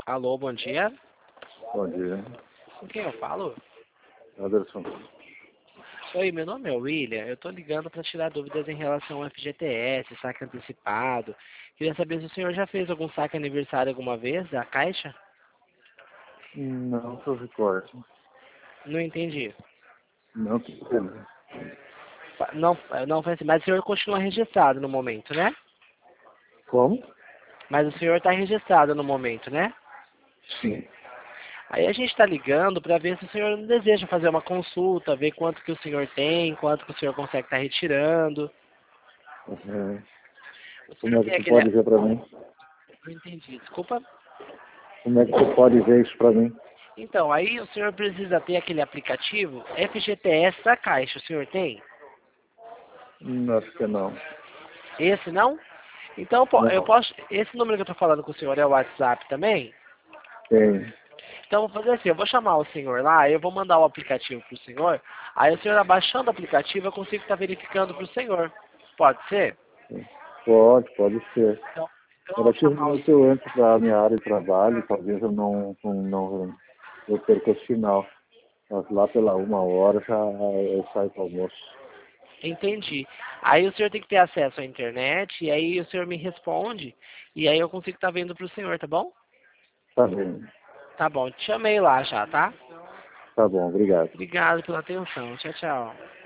Alô, bom dia. Bom dia, Com quem eu falo? Anderson. Oi, meu nome é William. Eu tô ligando para tirar dúvidas em relação ao FGTS, saque antecipado. Queria saber se o senhor já fez algum saque aniversário alguma vez da Caixa? Não que eu recordo. Não entendi. Não que pena. Não, não foi assim, mas o senhor continua registrado no momento, né? Como? Mas o senhor está registrado no momento, né? Sim. Aí a gente está ligando para ver se o senhor não deseja fazer uma consulta, ver quanto que o senhor tem, quanto que o senhor consegue estar retirando. É, O como senhor é que tem você aquele... pode ver para mim? Não entendi, desculpa. Como é que você pode ver isso para mim? Então, aí o senhor precisa ter aquele aplicativo FGTS da Caixa. O senhor tem? Acho que não. Esse não? Então, eu Não, posso... Esse número que eu estou falando com o senhor é o WhatsApp também? tem. Então, eu vou fazer assim, eu vou chamar o senhor lá, eu vou mandar o aplicativo para o senhor, aí o senhor abaixando o aplicativo, eu consigo estar verificando para o senhor. Pode ser? Pode ser. Então eu Era vou que chamar o realmente eu entro para a minha área de trabalho, talvez eu não eu perca o sinal. Mas lá pela 1 hora já eu saio para o almoço. Entendi. Aí o senhor tem que ter acesso à internet, e aí o senhor me responde, e aí eu consigo estar vendo para o senhor, tá bom? Tá bem. Tá bom, te chamei lá já, tá? Tá bom, obrigado. Obrigado pela atenção. Tchau, tchau.